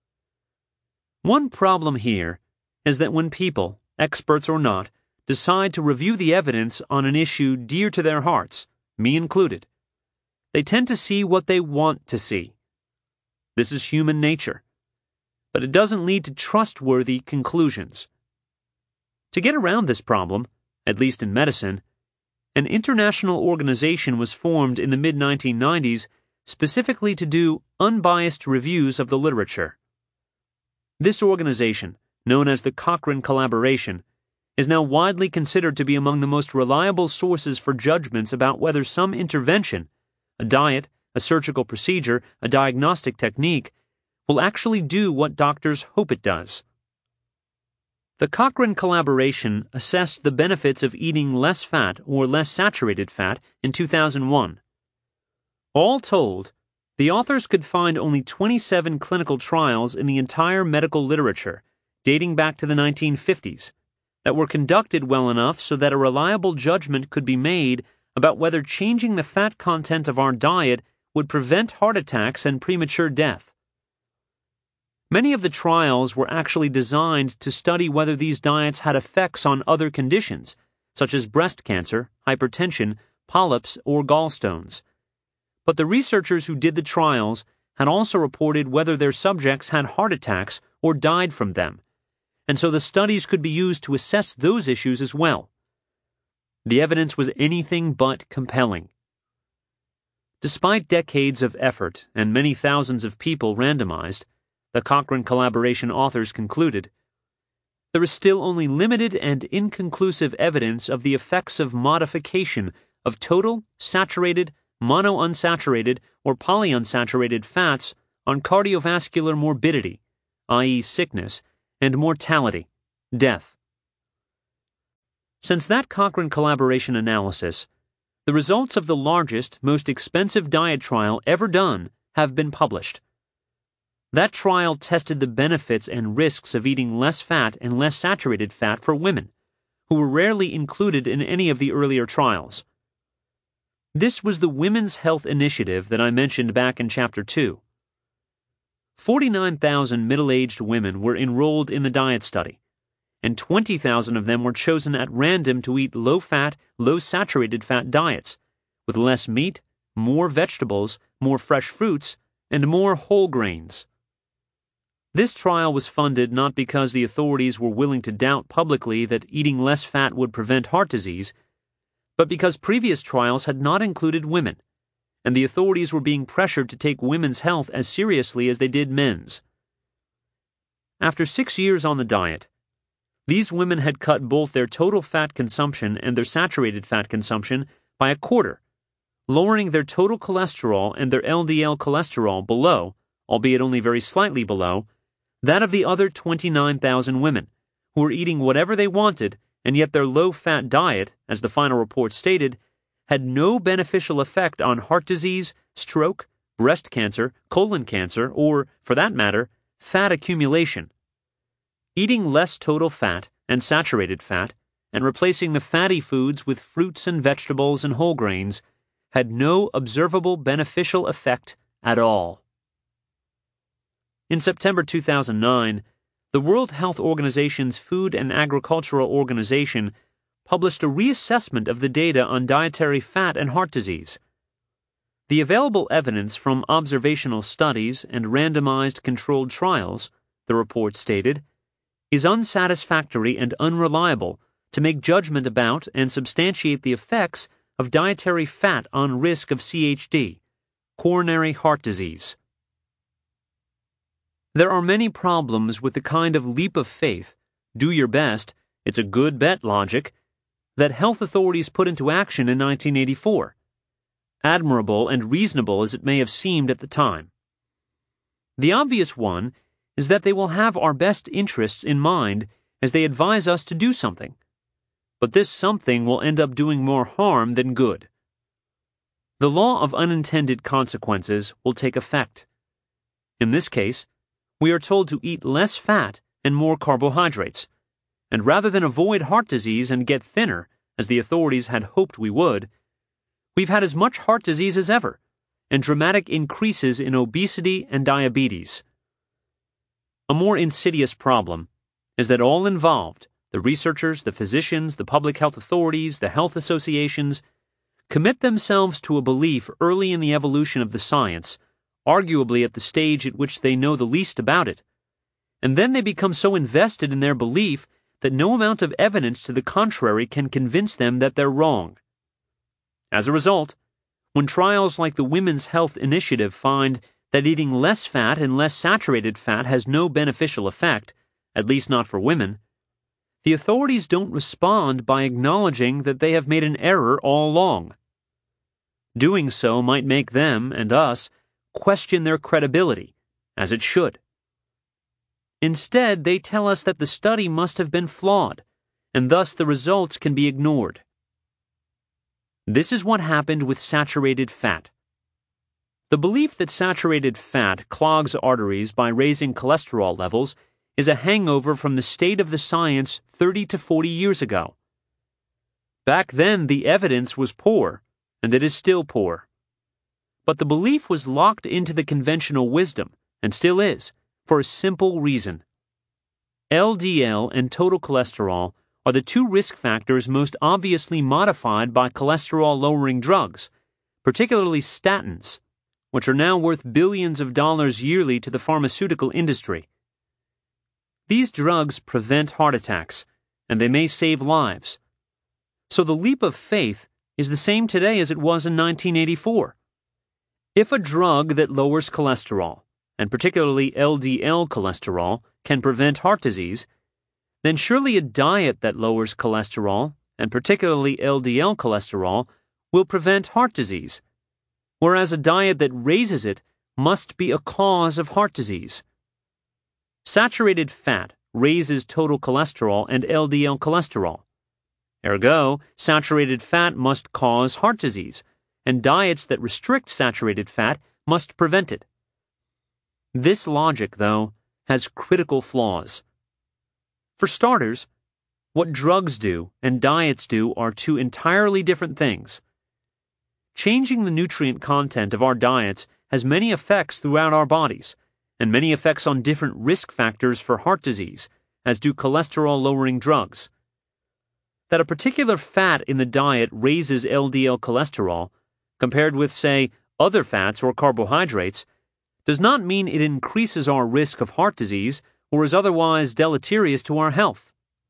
One problem here is that when people, experts or not, decide to review the evidence on an issue dear to their hearts, me included, they tend to see what they want to see. This is human nature, but it doesn't lead to trustworthy conclusions. To get around this problem, at least in medicine, an international organization was formed in the mid nineteen nineties specifically to do unbiased reviews of the literature. This organization, known as the Cochrane Collaboration, is now widely considered to be among the most reliable sources for judgments about whether some intervention, a diet, a surgical procedure, a diagnostic technique, will actually do what doctors hope it does. The Cochrane collaboration assessed the benefits of eating less fat or less saturated fat in two thousand one. All told, the authors could find only twenty-seven clinical trials in the entire medical literature, dating back to the nineteen fifties, that were conducted well enough so that a reliable judgment could be made about whether changing the fat content of our diet would prevent heart attacks and premature death. Many of the trials were actually designed to study whether these diets had effects on other conditions, such as breast cancer, hypertension, polyps, or gallstones. But the researchers who did the trials had also reported whether their subjects had heart attacks or died from them, and so the studies could be used to assess those issues as well. The evidence was anything but compelling. Despite decades of effort and many thousands of people randomized, the Cochrane collaboration authors concluded, there is still only limited and inconclusive evidence of the effects of modification of total, saturated, monounsaturated, or polyunsaturated fats on cardiovascular morbidity, that is sickness, and mortality, death. Since that Cochrane collaboration analysis, the results of the largest, most expensive diet trial ever done have been published. That trial tested the benefits and risks of eating less fat and less saturated fat for women, who were rarely included in any of the earlier trials. This was the Women's Health Initiative that I mentioned back in Chapter two. forty-nine thousand middle-aged women were enrolled in the diet study, and twenty thousand of them were chosen at random to eat low-fat, low-saturated fat diets, with less meat, more vegetables, more fresh fruits, and more whole grains. This trial was funded not because the authorities were willing to doubt publicly that eating less fat would prevent heart disease, but because previous trials had not included women, and the authorities were being pressured to take women's health as seriously as they did men's. After six years on the diet, these women had cut both their total fat consumption and their saturated fat consumption by a quarter, lowering their total cholesterol and their L D L cholesterol below, albeit only very slightly below, that of the other twenty-nine thousand women, who were eating whatever they wanted, and yet their low-fat diet, as the final report stated, had no beneficial effect on heart disease, stroke, breast cancer, colon cancer, or, for that matter, fat accumulation. Eating less total fat and saturated fat, and replacing the fatty foods with fruits and vegetables and whole grains, had no observable beneficial effect at all. In September two thousand nine, the World Health Organization's Food and Agricultural Organization published a reassessment of the data on dietary fat and heart disease. The available evidence from observational studies and randomized controlled trials, the report stated, is unsatisfactory and unreliable to make judgment about and substantiate the effects of dietary fat on risk of C H D, coronary heart disease. There are many problems with the kind of leap of faith, do your best, it's a good bet logic, that health authorities put into action in nineteen eighty-four, admirable and reasonable as it may have seemed at the time. The obvious one is that they will have our best interests in mind as they advise us to do something, but this something will end up doing more harm than good. The law of unintended consequences will take effect. In this case, we are told to eat less fat and more carbohydrates, and rather than avoid heart disease and get thinner, as the authorities had hoped we would, we've had as much heart disease as ever, and dramatic increases in obesity and diabetes. A more insidious problem is that all involved, the researchers, the physicians, the public health authorities, the health associations, commit themselves to a belief early in the evolution of the science, arguably at the stage at which they know the least about it, and then they become so invested in their belief that no amount of evidence to the contrary can convince them that they're wrong. As a result, when trials like the Women's Health Initiative find that eating less fat and less saturated fat has no beneficial effect, at least not for women, the authorities don't respond by acknowledging that they have made an error all along. Doing so might make them, and us, question their credibility, as it should. Instead, they tell us that the study must have been flawed, and thus the results can be ignored. This is what happened with saturated fat. The belief that saturated fat clogs arteries by raising cholesterol levels is a hangover from the state of the science thirty to forty years ago. Back then, the evidence was poor, and it is still poor. But the belief was locked into the conventional wisdom, and still is, for a simple reason. L D L and total cholesterol are the two risk factors most obviously modified by cholesterol-lowering drugs, particularly statins, which are now worth billions of dollars yearly to the pharmaceutical industry. These drugs prevent heart attacks, and they may save lives. So the leap of faith is the same today as it was in nineteen eighty-four. If a drug that lowers cholesterol, and particularly L D L cholesterol, can prevent heart disease, then surely a diet that lowers cholesterol, and particularly L D L cholesterol, will prevent heart disease, whereas a diet that raises it must be a cause of heart disease. Saturated fat raises total cholesterol and L D L cholesterol. Ergo, saturated fat must cause heart disease, and diets that restrict saturated fat must prevent it. This logic, though, has critical flaws. For starters, what drugs do and diets do are two entirely different things. Changing the nutrient content of our diets has many effects throughout our bodies, and many effects on different risk factors for heart disease, as do cholesterol-lowering drugs. That a particular fat in the diet raises L D L cholesterol, compared with, say, other fats or carbohydrates, does not mean it increases our risk of heart disease or is otherwise deleterious to our health.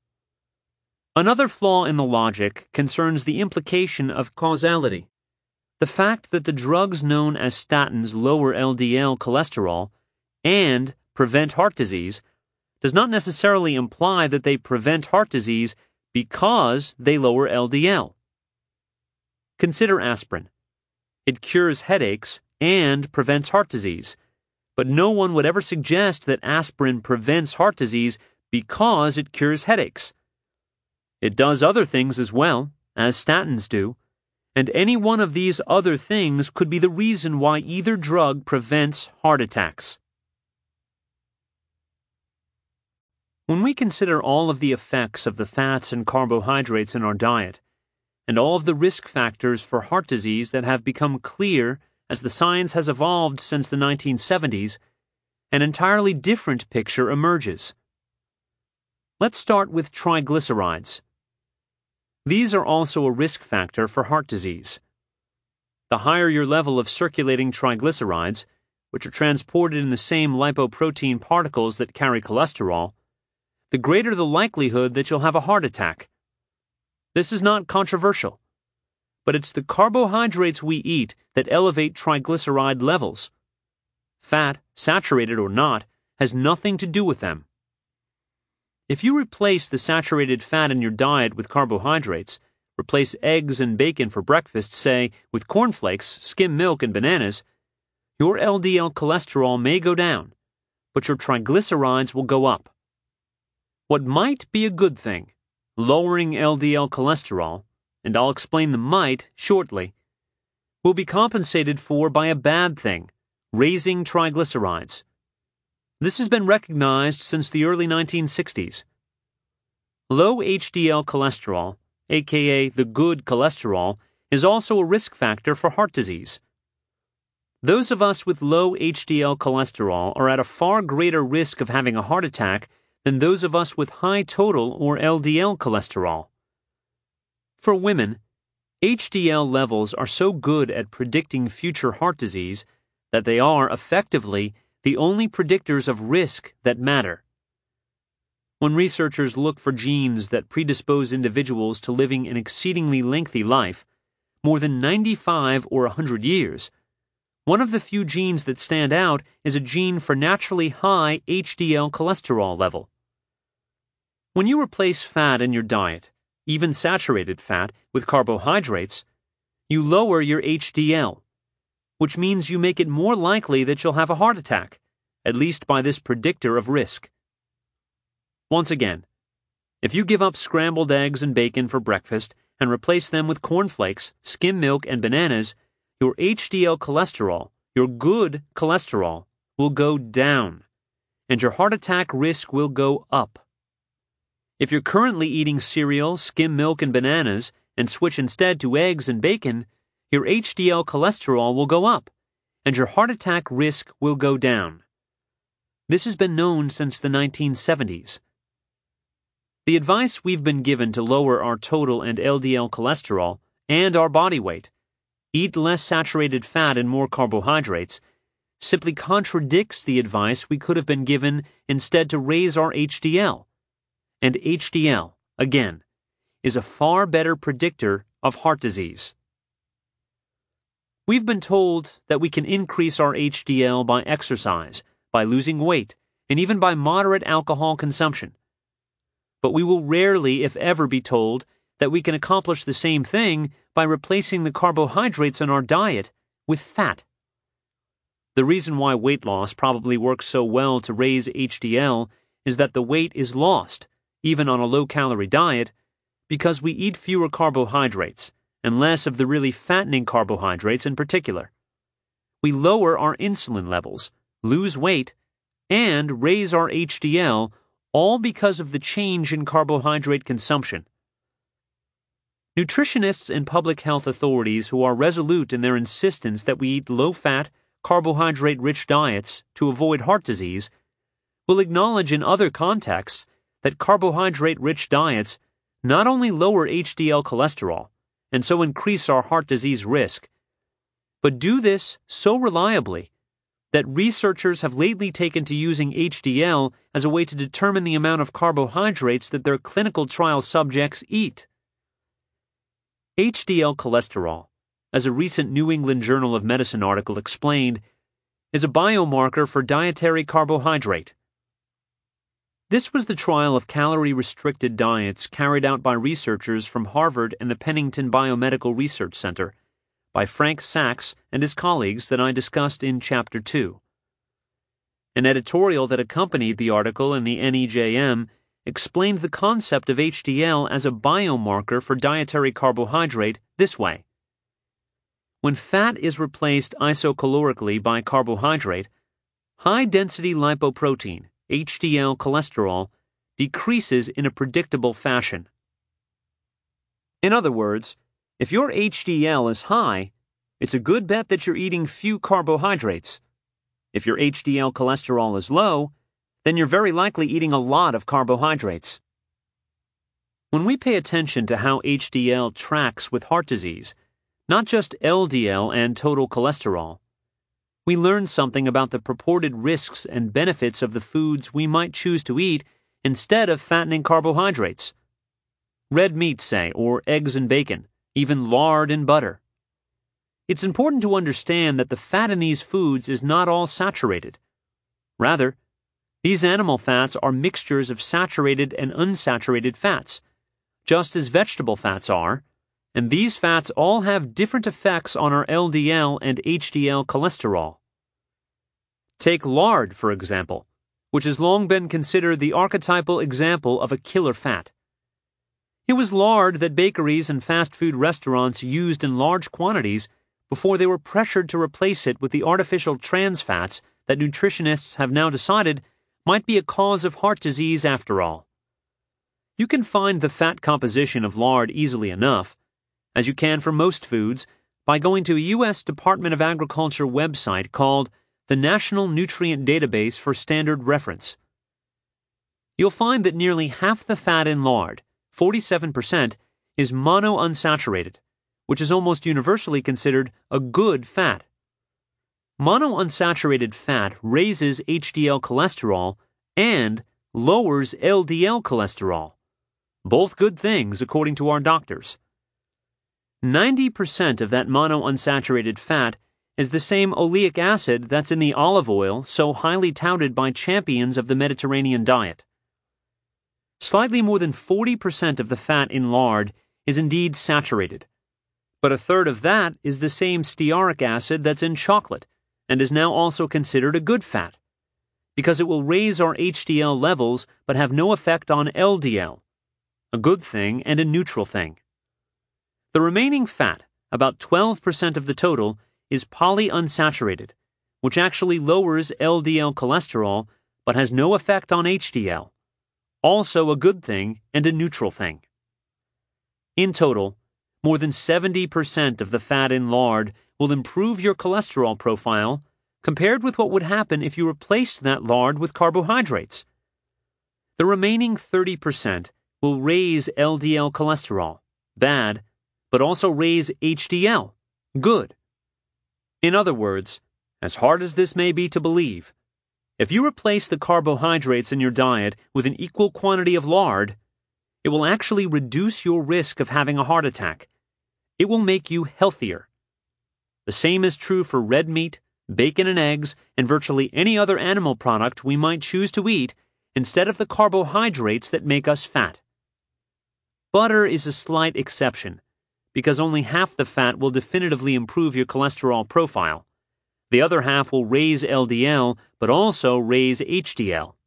Another flaw in the logic concerns the implication of causality. The fact that the drugs known as statins lower L D L cholesterol and prevent heart disease does not necessarily imply that they prevent heart disease because they lower L D L. Consider aspirin. It cures headaches and prevents heart disease, but no one would ever suggest that aspirin prevents heart disease because it cures headaches. It does other things as well, as statins do, and any one of these other things could be the reason why either drug prevents heart attacks. When we consider all of the effects of the fats and carbohydrates in our diet, and all of the risk factors for heart disease that have become clear as the science has evolved since the nineteen seventies, an entirely different picture emerges. Let's start with triglycerides. These are also a risk factor for heart disease. The higher your level of circulating triglycerides, which are transported in the same lipoprotein particles that carry cholesterol, the greater the likelihood that you'll have a heart attack. This is not controversial, but it's the carbohydrates we eat that elevate triglyceride levels. Fat, saturated or not, has nothing to do with them. If you replace the saturated fat in your diet with carbohydrates, replace eggs and bacon for breakfast, say, with cornflakes, skim milk, and bananas, your L D L cholesterol may go down, but your triglycerides will go up. What might be a good thing, lowering L D L cholesterol, and I'll explain the might shortly, will be compensated for by a bad thing, raising triglycerides. This has been recognized since the early nineteen sixties. Low H D L cholesterol, aka the good cholesterol, is also a risk factor for heart disease. Those of us with low H D L cholesterol are at a far greater risk of having a heart attack than those of us with high total or L D L cholesterol. For women, H D L levels are so good at predicting future heart disease that they are, effectively, the only predictors of risk that matter. When researchers look for genes that predispose individuals to living an exceedingly lengthy life, more than ninety-five or one hundred years, one of the few genes that stand out is a gene for naturally high H D L cholesterol level. When you replace fat in your diet, even saturated fat, with carbohydrates, you lower your H D L, which means you make it more likely that you'll have a heart attack, at least by this predictor of risk. Once again, if you give up scrambled eggs and bacon for breakfast and replace them with cornflakes, skim milk, and bananas, your H D L cholesterol, your good cholesterol, will go down, and your heart attack risk will go up. If you're currently eating cereal, skim milk, and bananas, and switch instead to eggs and bacon, your H D L cholesterol will go up, and your heart attack risk will go down. This has been known since the nineteen seventies. The advice we've been given to lower our total and L D L cholesterol and our body weight, eat less saturated fat and more carbohydrates, simply contradicts the advice we could have been given instead to raise our H D L. And H D L, again, is a far better predictor of heart disease. We've been told that we can increase our H D L by exercise, by losing weight, and even by moderate alcohol consumption. But we will rarely, if ever, be told that we can accomplish the same thing by replacing the carbohydrates in our diet with fat. The reason why weight loss probably works so well to raise H D L is that the weight is lost, even on a low-calorie diet, because we eat fewer carbohydrates and less of the really fattening carbohydrates in particular. We lower our insulin levels, lose weight, and raise our H D L, all because of the change in carbohydrate consumption. Nutritionists and public health authorities who are resolute in their insistence that we eat low-fat, carbohydrate-rich diets to avoid heart disease will acknowledge in other contexts that carbohydrate-rich diets not only lower H D L cholesterol and so increase our heart disease risk, but do this so reliably that researchers have lately taken to using H D L as a way to determine the amount of carbohydrates that their clinical trial subjects eat. H D L cholesterol, as a recent New England Journal of Medicine article explained, is a biomarker for dietary carbohydrate. This was the trial of calorie-restricted diets carried out by researchers from Harvard and the Pennington Biomedical Research Center, by Frank Sachs and his colleagues that I discussed in Chapter two. An editorial that accompanied the article in the N E J M explained the concept of H D L as a biomarker for dietary carbohydrate this way. When fat is replaced isocalorically by carbohydrate, high-density lipoprotein, H D L cholesterol, decreases in a predictable fashion. In other words, if your H D L is high, it's a good bet that you're eating few carbohydrates. If your H D L cholesterol is low, then you're very likely eating a lot of carbohydrates. When we pay attention to how H D L tracks with heart disease, not just L D L and total cholesterol, we learn something about the purported risks and benefits of the foods we might choose to eat instead of fattening carbohydrates. Red meat, say, or eggs and bacon, even lard and butter. It's important to understand that the fat in these foods is not all saturated. Rather, these animal fats are mixtures of saturated and unsaturated fats, just as vegetable fats are, and these fats all have different effects on our L D L and H D L cholesterol. Take lard, for example, which has long been considered the archetypal example of a killer fat. It was lard that bakeries and fast food restaurants used in large quantities before they were pressured to replace it with the artificial trans fats that nutritionists have now decided might be a cause of heart disease after all. You can find the fat composition of lard easily enough, as you can for most foods, by going to a U S Department of Agriculture website called the National Nutrient Database for Standard Reference. You'll find that nearly half the fat in lard, forty-seven percent, is monounsaturated, which is almost universally considered a good fat. Monounsaturated fat raises H D L cholesterol and lowers L D L cholesterol, both good things according to our doctors. ninety percent of that monounsaturated fat is the same oleic acid that's in the olive oil so highly touted by champions of the Mediterranean diet. Slightly more than forty percent of the fat in lard is indeed saturated, But a third of that is the same stearic acid that's in chocolate and is now also considered a good fat, because it will raise our H D L levels but have no effect on L D L, a good thing and a neutral thing. The remaining fat, about twelve percent of the total, is polyunsaturated, which actually lowers L D L cholesterol but has no effect on H D L, also a good thing and a neutral thing. In total, more than seventy percent of the fat in lard will improve your cholesterol profile compared with what would happen if you replaced that lard with carbohydrates. The remaining thirty percent will raise L D L cholesterol, bad, but also raise H D L, good. In other words, as hard as this may be to believe, if you replace the carbohydrates in your diet with an equal quantity of lard, it will actually reduce your risk of having a heart attack. It will make you healthier. The same is true for red meat, bacon and eggs, and virtually any other animal product we might choose to eat instead of the carbohydrates that make us fat. Butter is a slight exception, because only half the fat will definitively improve your cholesterol profile. The other half will raise L D L, but also raise H D L.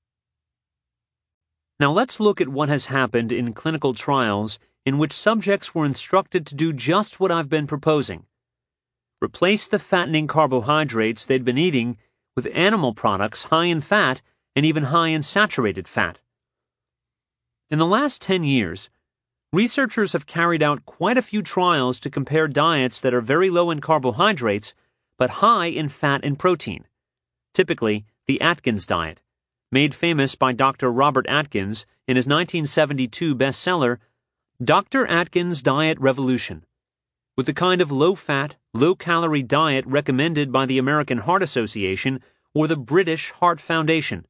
Now let's look at what has happened in clinical trials in which subjects were instructed to do just what I've been proposing. Replace the fattening carbohydrates they'd been eating with animal products high in fat and even high in saturated fat. In the last ten years, researchers have carried out quite a few trials to compare diets that are very low in carbohydrates but high in fat and protein, typically the Atkins diet, made famous by Doctor Robert Atkins in his nineteen seventy-two bestseller, Doctor Atkins' Diet Revolution, with the kind of low-fat, low-calorie diet recommended by the American Heart Association or the British Heart Foundation.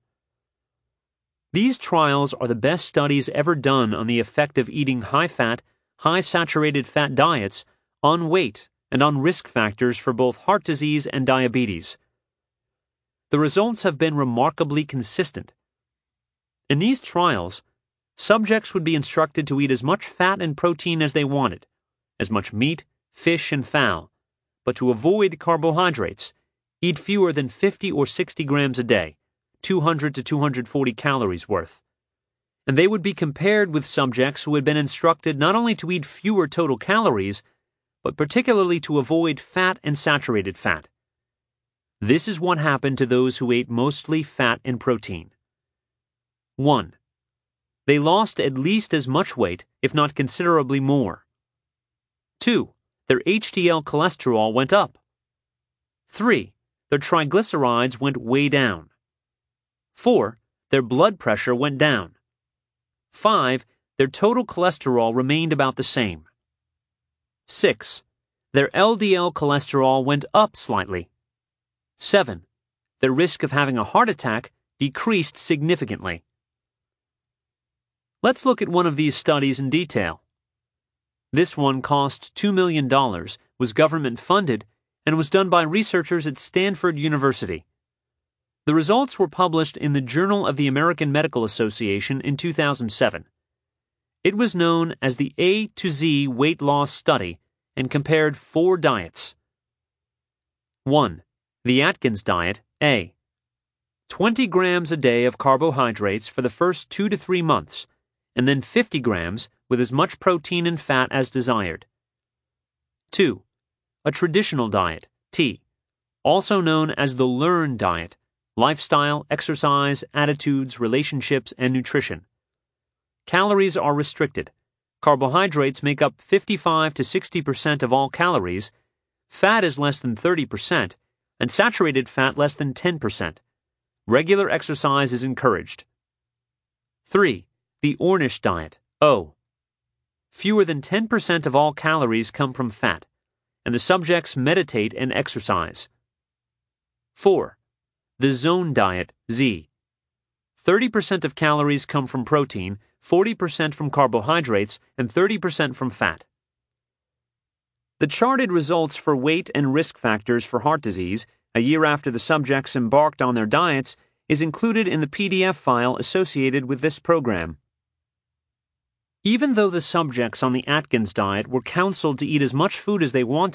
These trials are the best studies ever done on the effect of eating high-fat, high-saturated fat diets on weight and on risk factors for both heart disease and diabetes. The results have been remarkably consistent. In these trials, subjects would be instructed to eat as much fat and protein as they wanted, as much meat, fish, and fowl, but to avoid carbohydrates, eat fewer than fifty or sixty grams a day, two hundred to two hundred forty calories worth. And they would be compared with subjects who had been instructed not only to eat fewer total calories, but particularly to avoid fat and saturated fat. This is what happened to those who ate mostly fat and protein. one. They lost at least as much weight, if not considerably more. two. Their H D L cholesterol went up. three. Their triglycerides went way down. four. Their blood pressure went down. five. Their total cholesterol remained about the same. six. Their L D L cholesterol went up slightly. seven. Their risk of having a heart attack decreased significantly. Let's look at one of these studies in detail. This one cost two million dollars, was government-funded, and was done by researchers at Stanford University. The results were published in the Journal of the American Medical Association in two thousand seven. It was known as the A to Z Weight Loss Study and compared four diets. one. The Atkins diet, A. twenty grams a day of carbohydrates for the first two to three months, and then fifty grams with as much protein and fat as desired. two. A traditional diet, T, also known as the Learn diet, lifestyle, exercise, attitudes, relationships, and nutrition. Calories are restricted. Carbohydrates make up fifty-five to sixty percent of all calories, fat is less than thirty percent, and saturated fat less than ten percent. Regular exercise is encouraged. three. The Ornish diet, O. Fewer than ten percent of all calories come from fat, and the subjects meditate and exercise. four. The Zone diet, Z. thirty percent of calories come from protein, forty percent from carbohydrates, and thirty percent from fat. The charted results for weight and risk factors for heart disease, a year after the subjects embarked on their diets, is included in the P D F file associated with this program. Even though the subjects on the Atkins diet were counseled to eat as much food as they wanted,